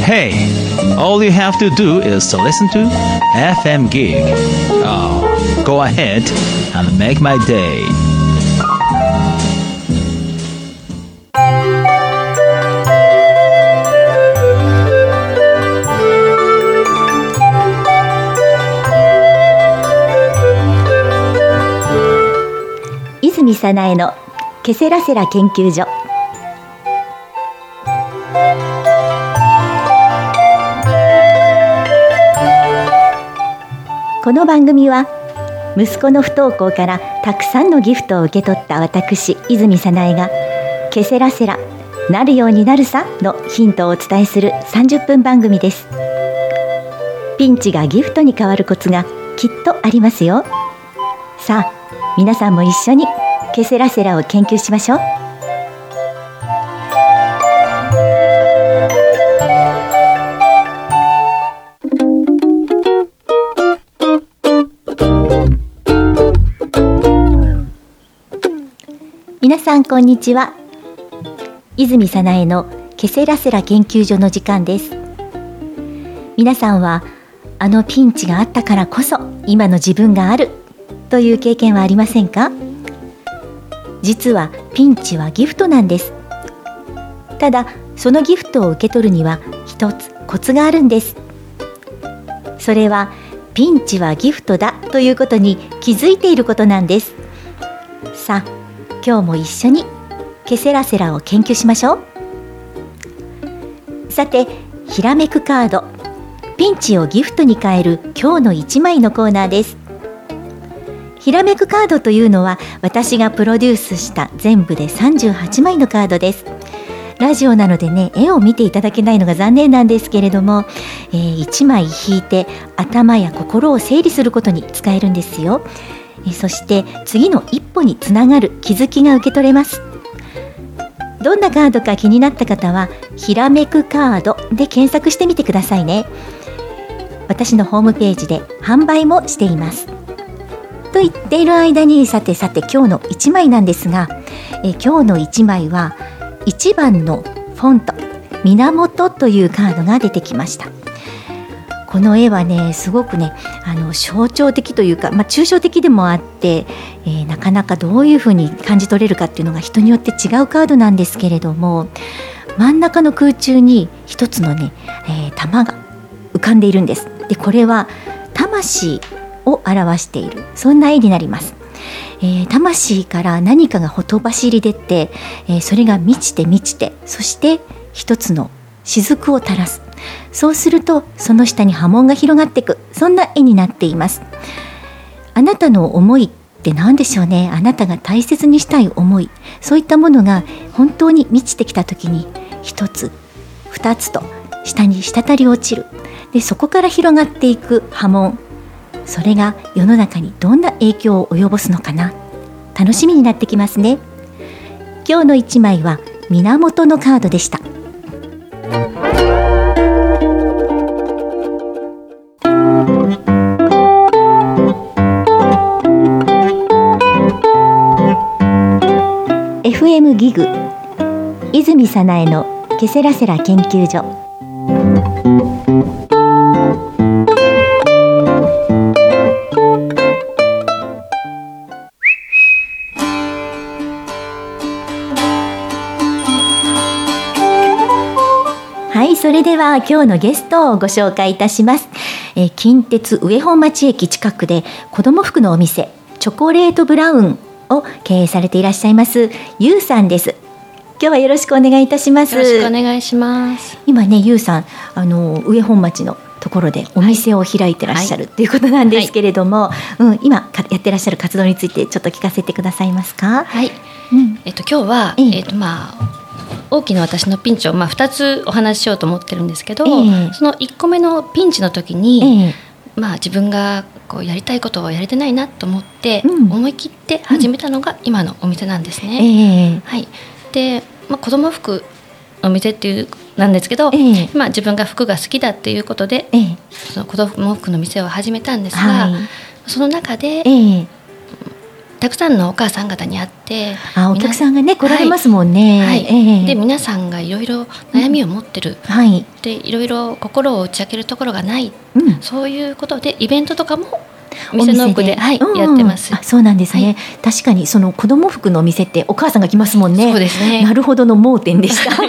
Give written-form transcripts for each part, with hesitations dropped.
Hey, all you have to do is to listen to FM Gig. Oh, go ahead and make my day. 泉早苗のケセラセラ研究所。この番組は息子の不登校からたくさんのギフトを受け取った私泉早苗がケセラセラなるようになるさのヒントをお伝えする30分番組です。ピンチがギフトに変わるコツがきっとありますよ。さあ皆さんも一緒にケセラセラを研究しましょう。皆さんこんにちは。泉早苗のケセラセラ研究所の時間です。皆さんはあのピンチがあったからこそ今の自分があるという経験はありませんか？実はピンチはギフトなんです。ただそのギフトを受け取るには一つコツがあるんです。それはピンチはギフトだということに気づいていることなんです。さあ今日も一緒にケセラセラを研究しましょう。さてひらめくカード、ピンチをギフトに変える今日の1枚のコーナーです。ひらめくカードというのは私がプロデュースした全部で38枚のカードです。ラジオなのでね、絵を見ていただけないのが残念なんですけれども、1枚引いて頭や心を整理することに使えるんですよ。そして次の一歩につながる気づきが受け取れます。どんなカードか気になった方はひらめくカードで検索してみてくださいね。私のホームページで販売もしています。と言っている間にさて今日の1枚なんですが、今日の1枚は1番のフォント源というカードが出てきました。この絵はねすごくね象徴的というか、抽象的でもあって、なかなかどういうふうに感じ取れるかっていうのが人によって違うカードなんですけれども、真ん中の空中に一つのね、玉が浮かんでいるんです。でこれは魂を表している、そんな絵になります。魂から何かがほとばしり出て、それが満ちてそして一つの雫を垂らす。そうするとその下に波紋が広がっていく、そんな絵になっています。あなたの思いって何でしょうね。あなたが大切にしたい思い、そういったものが本当に満ちてきた時に一つ二つと下に滴り落ちる。でそこから広がっていく波紋、それが世の中にどんな影響を及ぼすのかな、楽しみになってきますね。今日の1枚は源のカードでした。FM ギグ泉早苗のケセラセラ研究所。はい、それでは今日のゲストをご紹介いたします。近鉄上本町駅近くで子ども服のお店チョコレートブラウンを経営されていらっしゃいますゆうさんです。今日はよろしくお願いいたします。 よろしくお願いします。 今ねゆうさん上本町のところでお店を開いてらっしゃるということなんですけれども、今やってらっしゃる活動についてちょっと聞かせてくださいますか？ はい、今日は、大きな私のピンチを2つお話ししようと思ってるんですけど、その1個目のピンチの時に、自分がこうやりたいことをやれてないなと思って、思い切って始めたのが今のお店なんですね。はい、で、子供服のお店っていうなんですけど、自分が服が好きだっていうことで、その子供服の店を始めたんですが、その中で、 たくさんのお母さん方に会って、 お客さんがね来られますもんね。 で皆さんがいろいろ悩みを持ってる、でいろいろ心を打ち明けるところがない、そういうことでイベントとかもお店の奥でやってます。 そうなんですね。確かにその子供服のお店ってお母さんが来ますもんね。 そうですね。 なるほどの盲点でした。で、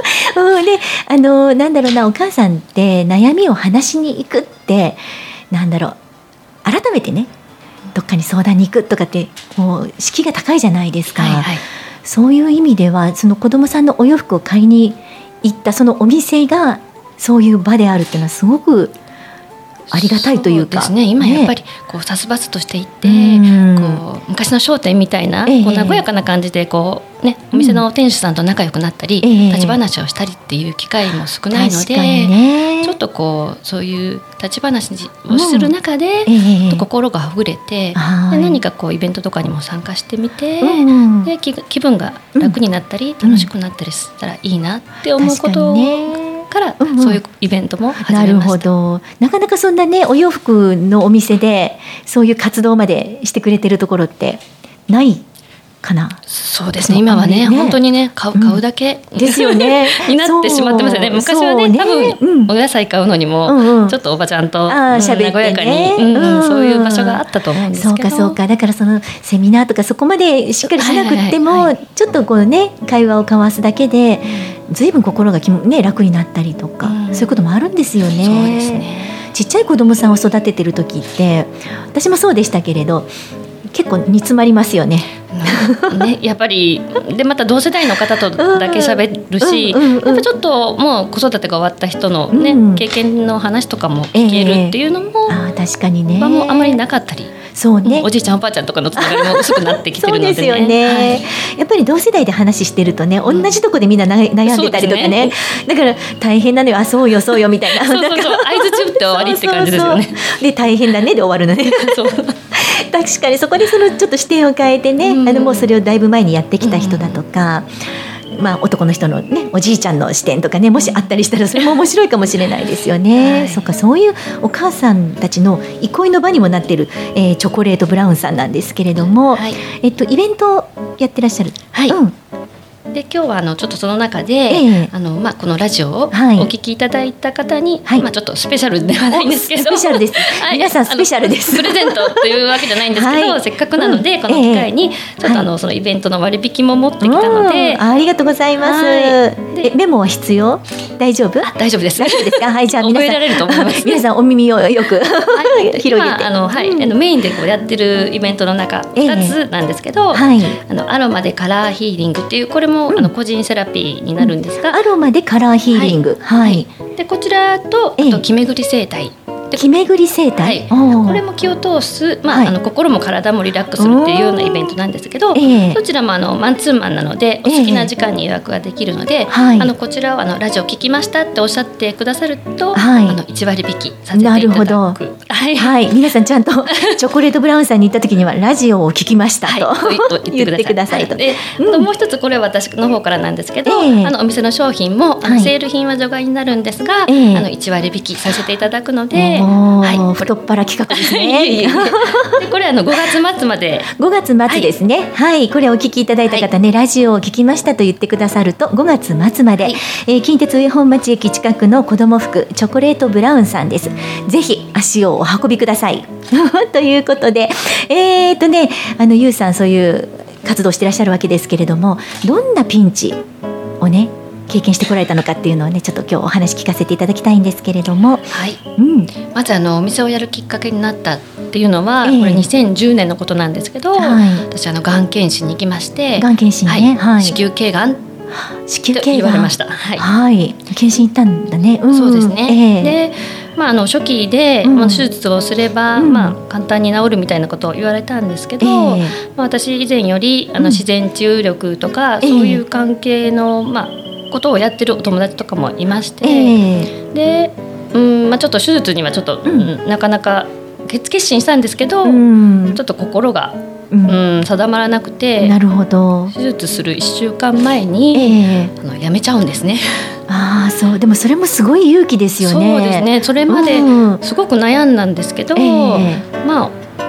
なんだろうな、お母さんって悩みを話しに行くってなんだろう、改めてねどっかに相談に行くとかってもう敷居が高いじゃないですか。そういう意味ではその子供さんのお洋服を買いに行ったそのお店がそういう場であるっていうのはすごくありがたいというか。 そうですね。今やっぱりこう殺伐としていて、こう昔の商店みたいな、こう和やかな感じでこうね、お店の店主さんと仲良くなったり、立ち話をしたりっていう機会も少ないので、ちょっとこうそういう立ち話をする中で、心があふれて、で何かこうイベントとかにも参加してみて、で気分が楽になったり、楽しくなったりしたらいいなって思うことからそういうイベントも始めました。なるほど。 なかなかそんなねお洋服のお店でそういう活動までしてくれてるところってないかな。 そうですね。今はね本当にね買うだけですよねになってしまってますよね。昔はね多分お野菜買うのにもちょっとおばちゃんと和やかにそういう場所があったと思うんですけど。 そうかだからそのセミナーとかそこまでしっかりしなくってもちょっとこうね会話を交わすだけで随分心が楽になったりとか、そういうこともあるんですよね。 そうですね。 ちっちゃい子供さんを育ててる時って私もそうでしたけれど結構煮詰まりますよね。 やっぱりでまた同世代の方とだけ喋るし、やっぱちょっともう子育てが終わった人の、経験の話とかも聞けるっていうのも、 確かにね、 もうあまりなかったり。 そうね、 おじいちゃんおばあちゃんとかのつながりも薄くなってきてるのでね。 そうですよね、やっぱり同世代で話してるとね同じとこでみんな悩んでたりとかね、だから大変なのよ、そうよみたいな、 相づち打って終わりって感じですよね。 で大変だねで終わるのね。確かにそこでそのちょっと視点を変えてね、もうそれをだいぶ前にやってきた人だとか、男の人のねおじいちゃんの視点とかねもしあったりしたらそれも面白いかもしれないですよね。そういうお母さんたちの憩いの場にもなっている、チョコレートブラウンさんなんですけれども、イベントをやってらっしゃる。 で今日はちょっとその中で、このラジオをお聞きいただいた方に、ちょっとスペシャルではないんですけど、 スペシャルです、皆さんスペシャルです。 プレゼントというわけじゃないんですけど、せっかくなのでこの機会にちょっとそのイベントの割引も持ってきたので、 ありがとうございます。メモは必要？大丈夫？ 大丈夫です。 大丈夫ですか？はい、じゃあ皆さん覚えられると思います。 皆さんお耳をよく広げて、 メインでこうやってるイベントの中2つなんですけど、アロマでカラーヒーリングっていうこれも個人セラピーになるんですが、 アロマでカラーヒーリング、 でこちらとあと気めぐり整体、 気めぐり整体、 これも気を通す、心も体もリラックスするっていうようなイベントなんですけど、どちらもマンツーマンなのでお好きな時間に予約ができるので、こちらはラジオ聞きましたっておっしゃってくださると、1割引きさせていただく。 なるほど、皆さんちゃんとチョコレートブラウンさんに行った時にはラジオを聞きましたと言ってくださいと。 でもう一つこれは私の方からなんですけど、お店の商品もセール品は除外になるんですが、1割引きさせていただくので、 太っ腹企画ですね。 でこれ5月末まで、 5月末ですね。これお聞きいただいた方ね、ラジオを聞きましたと言ってくださると5月末まで、近鉄上本町駅近くの子ども服チョコレートブラウンさんです。ぜひ足をお運びください。ということで、ゆうさんそういう活動してらっしゃるわけですけれども、どんなピンチをね経験してこられたのかっていうのをねちょっと今日お話聞かせていただきたいんですけれども、 まずお店をやるきっかけになったっていうのは、これ2010年のことなんですけど、私がん検診に行きまして、 がん検診ね、 子宮頸がんと言われました。 検診行ったんだね。 そうですね。で初期で、手術をすれば、簡単に治るみたいなことを言われたんですけど、私以前より自然治癒力とか、そういう関係の、ことをやってるお友達とかもいまして、で、ちょっと手術にはちょっと、なかなか決心したんですけど、ちょっと心が、定まらなくて、 なるほど、 手術する1週間前に、やめちゃうんですね。 そうでもそれもすごい勇気ですよね。 そうですね。それまですごく悩んだんですけど、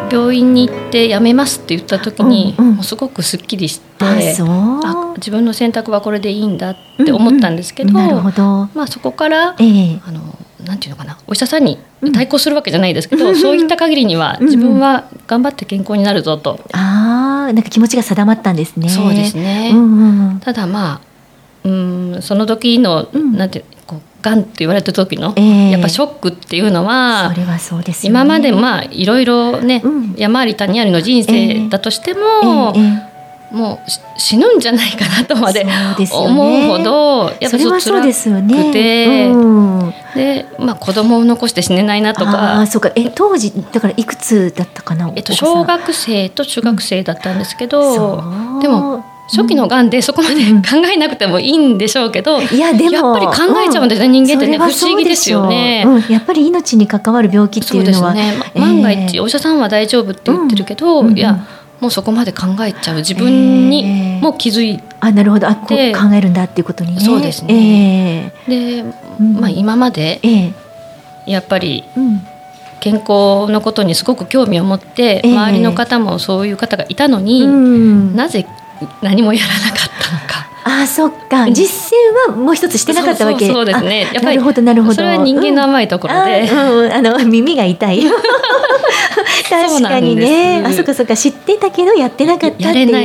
病院に行って辞めますって言った時に、もうすごくすっきりして、自分の選択はこれでいいんだって思ったんですけど、 なるほど。 そこから、なんていうのかな、お医者さんに対抗するわけじゃないですけど、そういった限りには自分は頑張って健康になるぞと、 なんか気持ちが定まったんですね。 そうですね、ただその時の、なんてがんって言われた時の、やっぱショックっていうのは、 それはそうですよね、 今までいろいろね、山あり谷ありの人生だとしても、もう死ぬんじゃないかなとまで思うほどやっぱり辛くて、で子供を残して死ねないなとか。 そうか。当時だからいくつだったかな。 小学生と中学生だったんですけど、でも初期のがんでそこまで考えなくてもいいんでしょうけど、 いやでもやっぱり考えちゃうんですね、人間ってね。不思議ですよね。 やっぱり命に関わる病気っていうのは、 万が一お医者さんは大丈夫って言ってるけど、いやもうそこまで考えちゃう自分にも気づいて、 なるほど、こう考えるんだっていうことにね。 そうですね。で、今までやっぱり健康のことにすごく興味を持って、周りの方もそういう方がいたのに、なぜ何もやらなかったのか。 そっか、実践はもう一つしてなかったわけ。 そうですね。やっぱりなるほどなるほど。 それは人間の甘いところで、 耳が痛い。確かにね。そっかそっか、知ってたけどやってなかったっていう。 やれない。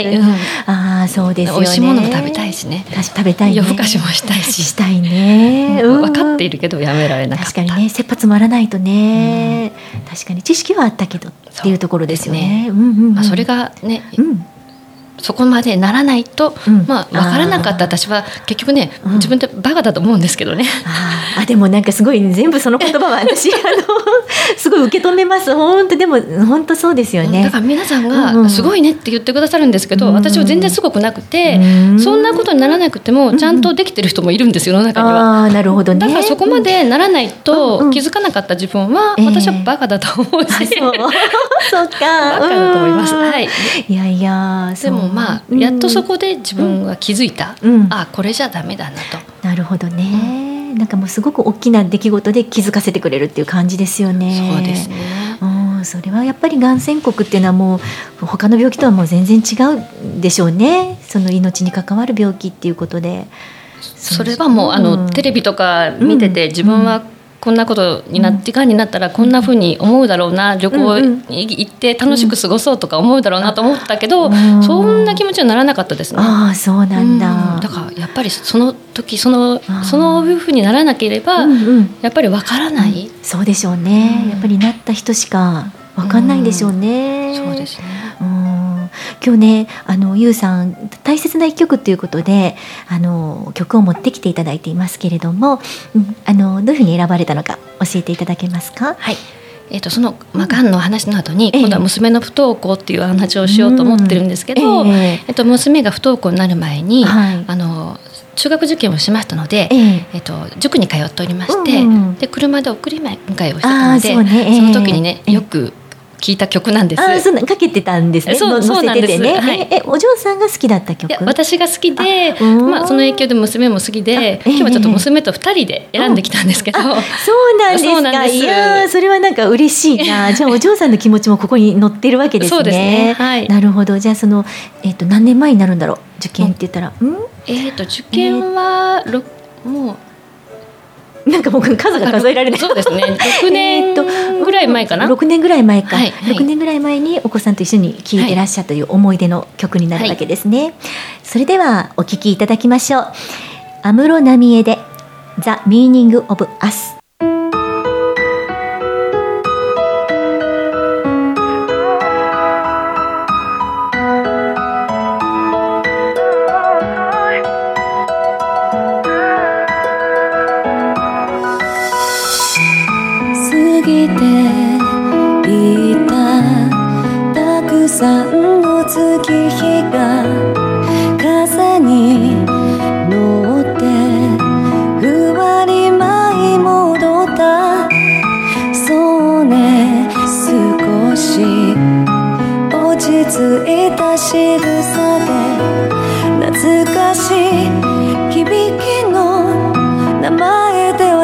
そうですよね。 美味しいものも食べたいしね。 食べたいね。 夜更かしもしたいし。 したいね。 分かっているけどやめられなかった。 確かにね、切羽詰まらないとね。確かに知識はあったけどっていうところですよね。 それがね。そこまでならないと、分からなかった私は結局ね、自分でバカだと思うんですけどね。 でもなんかすごい全部その言葉は私すごい受け止めます。本当でも本当そうですよね。 だから皆さんがすごいねって言ってくださるんですけど、私は全然すごくなくて、そんなことにならなくてもちゃんとできてる人もいるんですよ、世の中には。 なるほどね。 だからそこまでならないと気づかなかった自分は、私はバカだと思うし、 そうか、 バカだと思います。 いやいや、 でもやっとそこで自分が気づいた、これじゃダメだなと。 なるほどね。なんかもうすごく大きな出来事で気づかせてくれるっていう感じですよね。 そうですね。 それはやっぱりがん宣告っていうのはもう他の病気とはもう全然違うでしょうね。その命に関わる病気っていうことで。 それはもうテレビとか見てて、自分はこんなことになってがんになったらこんな風に思うだろうな、旅行に行って楽しく過ごそうとか思うだろうなと思ったけど、そんな気持ちはならなかったですね。 そうなんだ。 だからやっぱりその時そういう風にならなければやっぱりわからない。 そうでしょうね。やっぱりなった人しかわかんないんでしょうね。 そうですね。 今日ね、ゆうさん大切な一曲ということで曲を持ってきていただいていますけれども、どういうふうに選ばれたのか教えていただけますか。 はい。そのがんの話の後に今度は娘の不登校っていう話をしようと思ってるんですけど、娘が不登校になる前に、中学受験をしましたので、塾に通っておりまして、で車で送り迎えをしてたので、その時にね、よく聞いた曲なんです。 そうかけてたんですね。そうなんですね。お嬢さんが好きだった曲。 私が好きで、その影響で娘も好きで、今日はちょっと娘と2人で選んできたんですけど。そうなんですか。いや、それはなんか嬉しいな。じゃあお嬢さんの気持ちもここに載ってるわけですね。 そうですね。 なるほど。じゃあ何年前になるんだろう。受験って言ったら。 受験はもう。 なんかもう数が数えられない。 そうですね。6年ぐらい前かな。 6年ぐらい前か。6年ぐらい前にお子さんと一緒に聴いてらっしゃるという思い出の曲になるわけですね。それではお聴きいただきましょう。安室奈美恵で The Meaning of Us。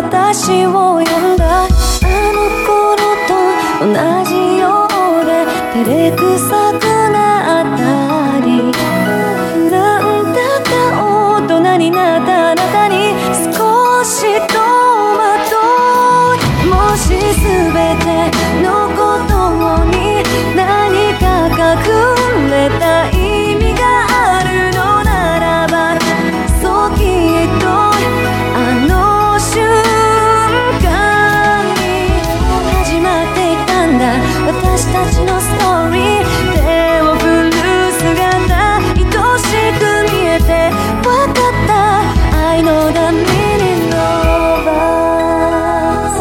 私を呼んだあの頃と同じようで照れくさくなったり、なんだか大人になったあなたに少し戸惑う。もし全てのことに何か隠れた意味があるのならば、そうきっとあの瞬間に始まっていたんだ、私たちのストーリー。手を振る姿愛しく見えて分かった。 I know the meaning of us。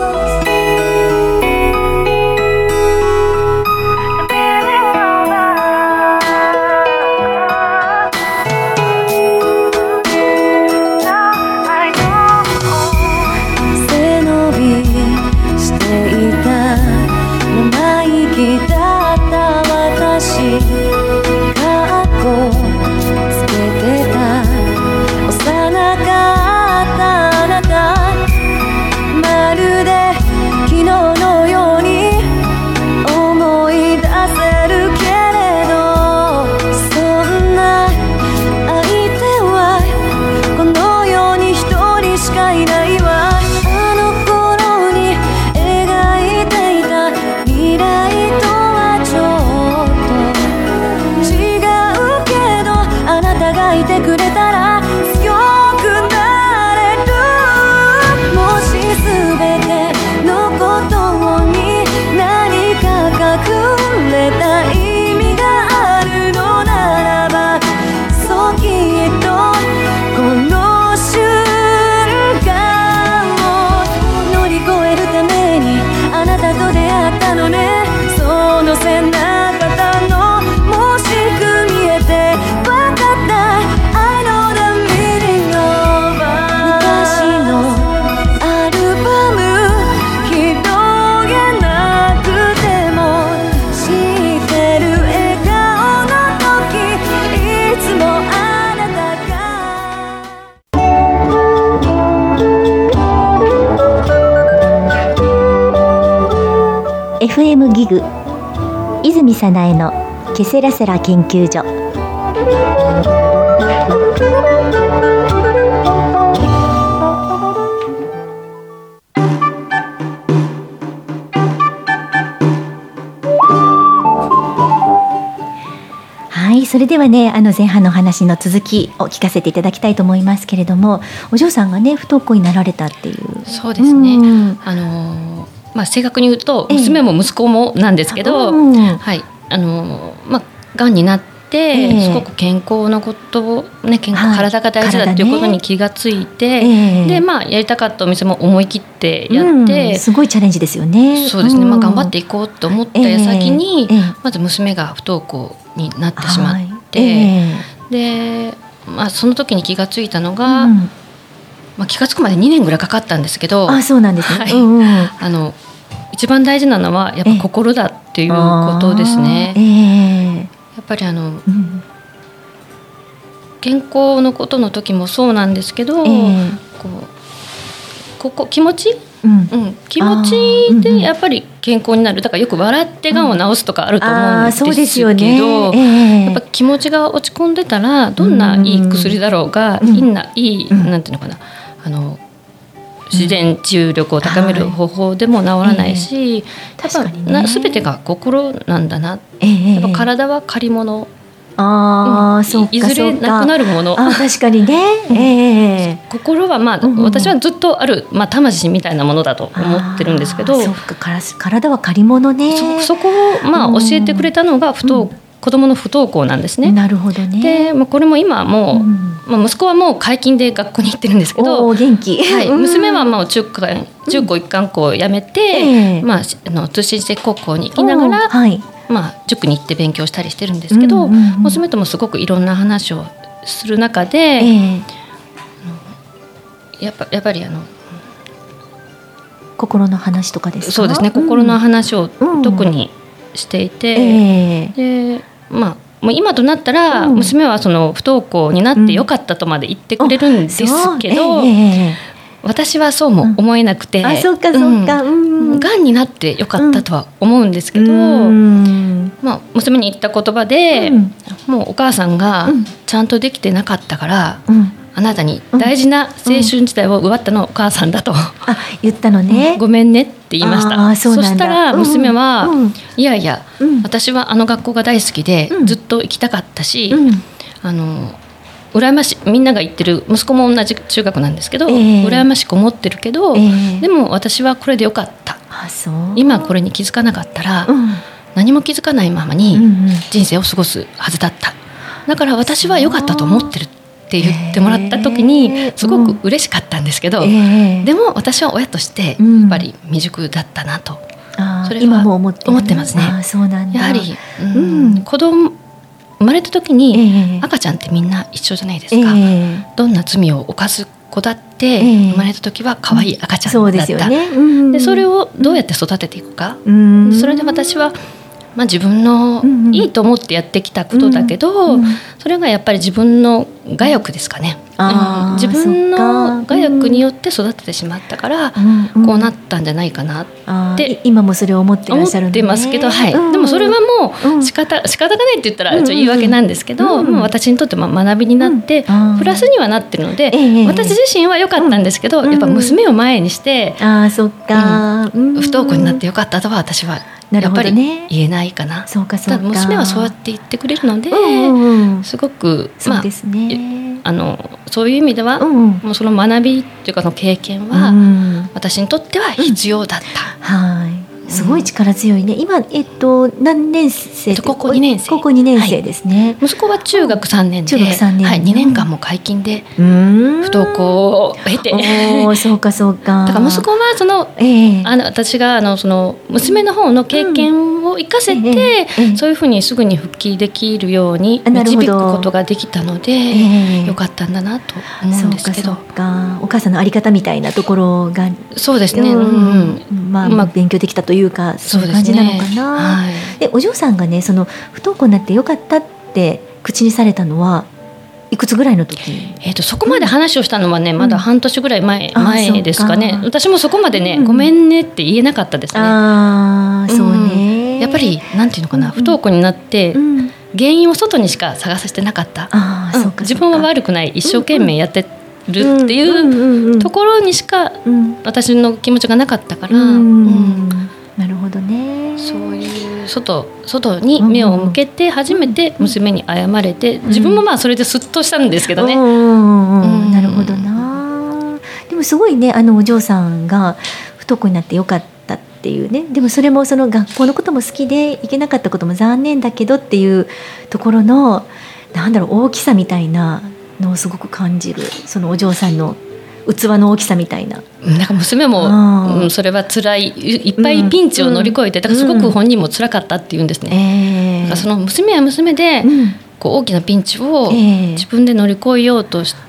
背伸びしていた生意気だった私、かっこつけてた幼かったあなた、まるで昨日のように思い出せるけれど、そんな相手はこの世に一人しかいないわ。あの頃に描いていた未来とはちょっと違うけど、あなたがいてくれたら強くなれる。もし全てのことに何か隠れた意味があるのならば、そうきっとこの瞬間を乗り越えるためにあなたと出会ったのね。その背中のもしく見えて分かった。 I know the meaning of us。 昔のアルバム広げなくても知ってる笑顔の時、いつもあなたが。 FM ギグ泉早苗のケセラセラ研究所。はい、それではね、前半のお話の続きを聞かせていただきたいと思いますけれども、お嬢さんがね不登校になられたっていう。 そうですね、正確に言うと娘も息子もなんですけど、はい、がんになって、すごく健康のことを、ね、体が大事だっていうことに気がついて、でやりたかったお店も思い切ってやって、 すごいチャレンジですよね。 そうですね、頑張っていこうと思った矢先に、まず娘が不登校になってしまって、で、その時に気がついたのが、気がつくまで2年ぐらいかかったんですけど。 そうなんですね。 一番大事なのはやっぱ心だっていうことですね。やっぱり健康のことの時もそうなんですけど、気持ち、気持ちでやっぱり健康になる。だからよく笑ってがんを治すとかあると思うんですけど、やっぱ気持ちが落ち込んでたらどんないい薬だろうが、いいなんていうのかな、自然治癒力を高める方法でも治らないし、やっぱ全てが心なんだな。やっぱ体は借り物、いずれなくなるもの。 確かにね。 心は私はずっとある、魂みたいなものだと思ってるんですけど、 そうか、体は借り物ね。 そこを教えてくれたのが子どもの不登校なんですね。 なるほどね。 で、これも今もう、息子はもう解禁で学校に行ってるんですけど、 元気。 娘はもう中高一貫校を辞めて、通信制高校に行きながら、塾に行って勉強したりしてるんですけど、娘ともすごくいろんな話をする中で、やっぱり心の話とかですか？ そうですね、心の話を特にしていて、でもう今となったら娘はその不登校になってよかったとまで言ってくれるんですけど、 私はそうも思えなくて、 そうかそうか、 がんになってよかったとは思うんですけど、まあ、娘に言った言葉で、もうお母さんがちゃんとできてなかったから、あなたに大事な青春時代を奪ったのはお母さんだと、 言ったのね、 ごめんねって言いました。そしたら娘は、いやいや、私はあの学校が大好きで、ずっと行きたかったし、羨ましい、みんなが行ってる、息子も同じ中学なんですけど、羨ましく思ってるけど、でも私はこれでよかった、今これに気づかなかったら、何も気づかないままに人生を過ごすはずだった、だから私は良かったと思ってるって言ってもらった時にすごく嬉しかったんですけど、でも私は親としてやっぱり未熟だったなと、それは今も思ってますね。 そうなんだ。 やはり、子供生まれた時に、赤ちゃんってみんな一緒じゃないですか、どんな罪を犯す子だって、生まれた時は可愛い赤ちゃんだった、そうですよね。でそれをどうやって育てていくか、それで私はまあ、自分のいいと思ってやってきたことだけど、それがやっぱり自分の我欲ですかね、自分の我欲によって育ててしまったから、こうなったんじゃないかなって今もそれを思ってらっしゃるんで、 思ってますけど、でもそれはもう仕方がないって言ったらちょっと言い訳なんですけど、もう私にとって学びになって、プラスにはなってるので、私自身は良かったんですけど、やっぱ娘を前にして、 そっか、 不登校になって良かったとは私はやっぱり言えないかな。 そうかそうか。 娘はそうやって言ってくれるので、すごくそうですね。 そういう意味では、もうその学びっていうかその経験は、私にとっては必要だった。はい。 すごい力強いね。今何年生？ 高校2年生。 高校2年生ですね。 息子は中学3年で、 中学3年、 2年間も皆勤で不登校を経て、 そうかそうか。 だから息子はその私がその娘の方の経験を生かせて、そういうふうにすぐに復帰できるように導くことができたので、よかったんだなと思うんですけど。 そうか。お母さんのあり方みたいなところが、 そうですね。 まあ勉強できたというか、そういう感じなのかな。でお嬢さんがね、その不登校になってよかったって口にされたのはいくつぐらいの時？ そこまで話をしたのはね、まだ半年ぐらい前ですかね。私もそこまでね、ごめんねって言えなかったですね。 そうね。 やっぱりなんていうのかな、不登校になって原因を外にしか探させてなかった。自分は悪くない、一生懸命やってるっていうところにしか私の気持ちがなかったから、 なるほどね。 そういう外に目を向けて初めて娘に謝れて、自分もまあそれでスッとしたんですけどね。 なるほどな。でもすごいね、お嬢さんが不登校になってよかったっていうね。でもそれもその学校のことも好きで行けなかったことも残念だけどっていうところの大きさみたいなのをすごく感じる。そのお嬢さんの器の大きさみたいな。 なんか娘も、それは辛い、いっぱいピンチを乗り越えて、だからすごく本人も辛かったっていうんですね。だからその娘は娘で、こう大きなピンチを自分で乗り越えようとして、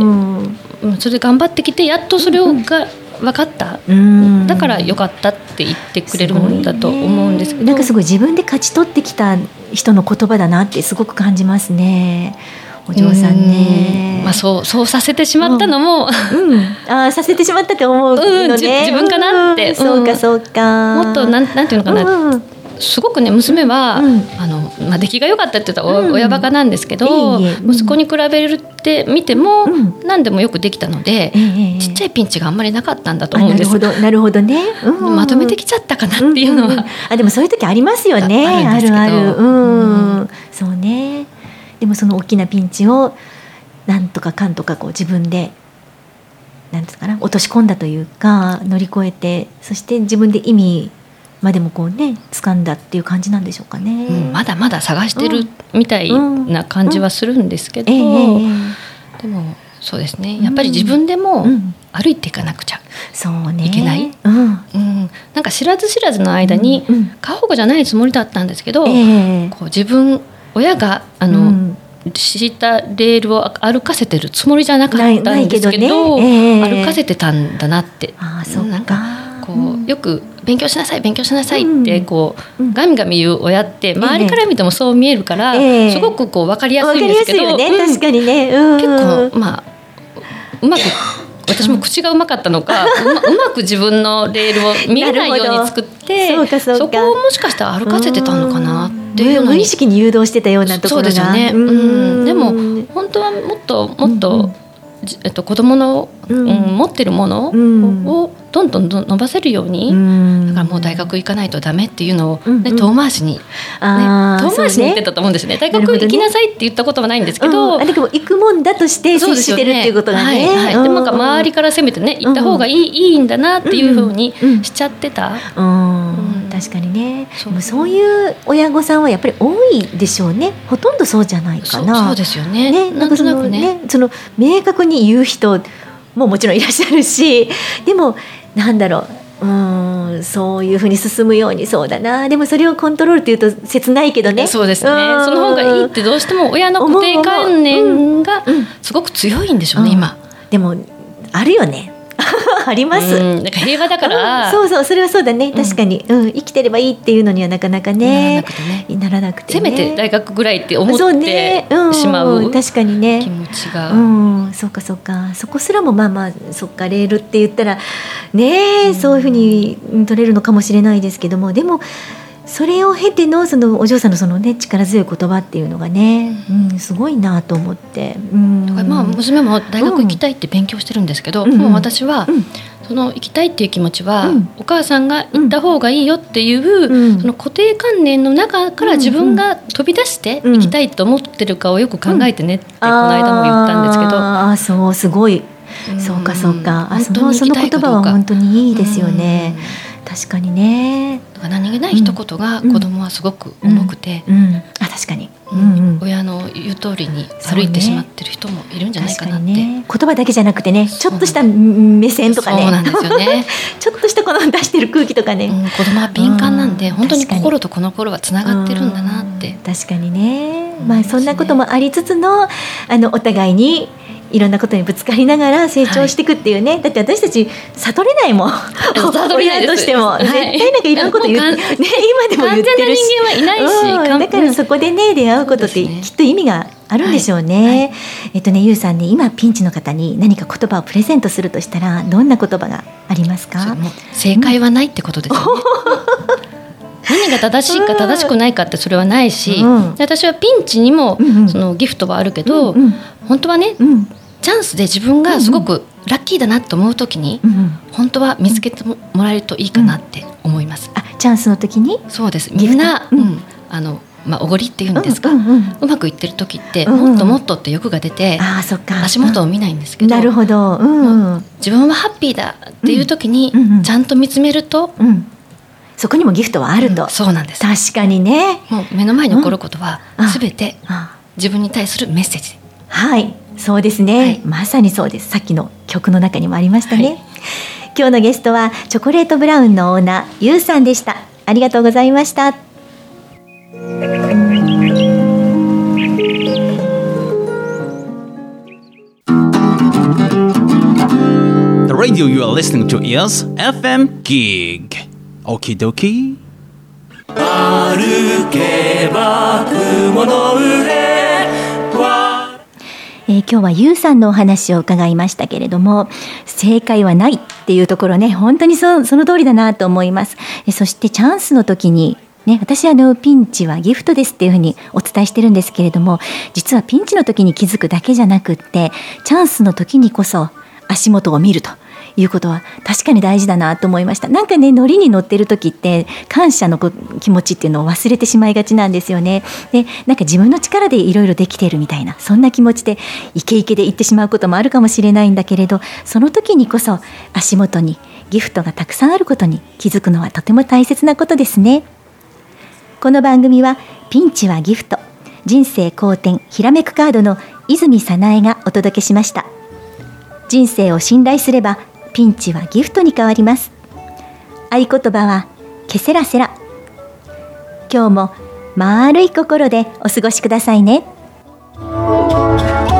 それで頑張ってきて、やっとそれが分かった、だからよかったって言ってくれるんだと思うんですけど、 なんかすごい自分で勝ち取ってきた人の言葉だなってすごく感じますね。お嬢さんね。 そうさせてしまったのも、 させてしまったって思うのね。 自分かなって。 そうかそうか。 もっとなんていうのかな。すごくね、娘は出来が良かったって言ったら親バカなんですけど、息子に比べてみても何でもよくできたので、ちっちゃいピンチがあんまりなかったんだと思うんです。 なるほどね。 まとめてきちゃったかなっていうのは。 でもそういう時ありますよね。あるある。そうね。でもその大きなピンチをなんとかかんとかこう自分でなんていうかな、落とし込んだというか乗り越えて、そして自分で意味までもこうね掴んだっていう感じなんでしょうかね。 まだまだ探してるみたいな感じはするんですけど、でもそうですね、やっぱり自分でも歩いていかなくちゃいけない。なんか知らず知らずの間に過保護じゃないつもりだったんですけど、こう自分親が敷いたレールを歩かせてるつもりじゃなかったんですけど、歩かせてたんだなって。なんかこうよく勉強しなさい勉強しなさいってこうガミガミ言う親って周りから見てもそう見えるから、すごくこう分かりやすいんですけど、 確かにね、 結構うまく私も口がうまかったのか、うまく自分のレールを見えないように作ってそこをもしかしたら歩かせてたのかなっていうのに無意識に誘導してたようなところが。 そうですよね。でも本当はもっと子供の、持ってるものをどんどん伸ばせるように、だからもう大学行かないとダメっていうのを、遠回しに、遠回しに言ってたと思うんですね。大学行きなさいって言ったことはないんですけど、 だけど行くもんだとして接してるっていうことがね。 でもなんか周りから攻めてね、行った方がいいんだなっていうふうにしちゃってた。 確かにね。そういう親御さんはやっぱり多いでしょうね。ほとんどそうじゃないかな。 そうですよね。なんとなくね、 その明確に言う人ももちろんいらっしゃるし、でもなんだろう、そういうふうに進むように、そうだな、でもそれをコントロールっていうと切ないけどね。 そうですね。その方がいいってどうしても親の固定観念がすごく強いんでしょうね、今。 でもあるよね。あります。 なんか平和だから、 そうそれはそうだね。確かに、生きてればいいっていうのにはなかなかね、ならなくてね。 せめて大学ぐらいって思ってしまう確かにね、 気持ちが。 そうかそこすらもそっかレールって言ったらね、そういうふうに取れるのかもしれないですけども、でもそれを経てのそのお嬢さんのそのね力強い言葉っていうのがね、すごいなと思って、 だから娘も大学行きたいって勉強してるんですけど、もう私は、その行きたいっていう気持ちは、お母さんが行った方がいいよっていう、その固定観念の中から自分が飛び出して行きたいと思ってるかをよく考えてねってこの間も言ったんですけど、 そうすごい、そうかその言葉は本当にいいですよね。確かにね。 何気ない一言が子供はすごく重くて、 確かに、 親の言う通りに歩いてしまってる人もいるんじゃないかなって。 言葉だけじゃなくてね、ちょっとした目線とかね、 そうなんですよね。 ちょっとしたこの出してる空気とかね、 子供は敏感なんで、本当に心とこの頃はつながってるんだなって。 確かにね。そんなこともありつつのお互いにいろんなことにぶつかりながら成長していくっていうね、だって私たち悟れないもん、親としても絶対なんかいろんなこと言って、今でも言ってるし、 完全な人間はいないし、 だからそこでね出会うことってきっと意味があるんでしょうね。ゆうさんね、今ピンチの方に何か言葉をプレゼントするとしたらどんな言葉がありますか？ 正解はないってことですよね。何が正しいか正しくないかってそれはないし、私はピンチにもそのギフトはあるけど、本当はね、チャンスで自分がすごくラッキーだなと思うときに、本当は見つけてもらえるといいかなって思います。 チャンスの時に？ そうです。みんなおごりっていうんですか、うまくいってる時ってもっともっとって欲が出て、足元を見ないんですけど、 なるほど、 自分はハッピーだっていう時にちゃんと見つめると、 そこにもギフトはあると。 そうなんです。 確かにね。 もう目の前に起こることは全て自分に対するメッセージ。 はい、そうですね、まさにそうです。さっきの曲の中にもありましたね。今日のゲストはチョコレートブラウンのオーナーゆうさんでした。ありがとうございました。 The radio you are listening to is FM Gig. Okie dokie. 歩けば雲の上。 今日はゆうさんのお話を伺いましたけれども、正解はないっていうところね、本当にその通りだなと思います。そしてチャンスの時にね、私ピンチはギフトですっていうふうにお伝えしてるんですけれども、実はピンチの時に気づくだけじゃなくって、チャンスの時にこそ足元を見るということは確かに大事だなと思いました。なんかね、ノリに乗ってる時って感謝の気持ちっていうのを忘れてしまいがちなんですよね。で、なんか自分の力でいろいろできてるみたいな、そんな気持ちでイケイケでいってしまうこともあるかもしれないんだけれど、その時にこそ足元にギフトがたくさんあることに気づくのはとても大切なことですね。この番組はピンチはギフト、人生好転ひらめくカードの泉早苗がお届けしました。人生を信頼すればピンチはギフトに変わります。合言葉はケセラセラ。今日も丸い心でお過ごしくださいね。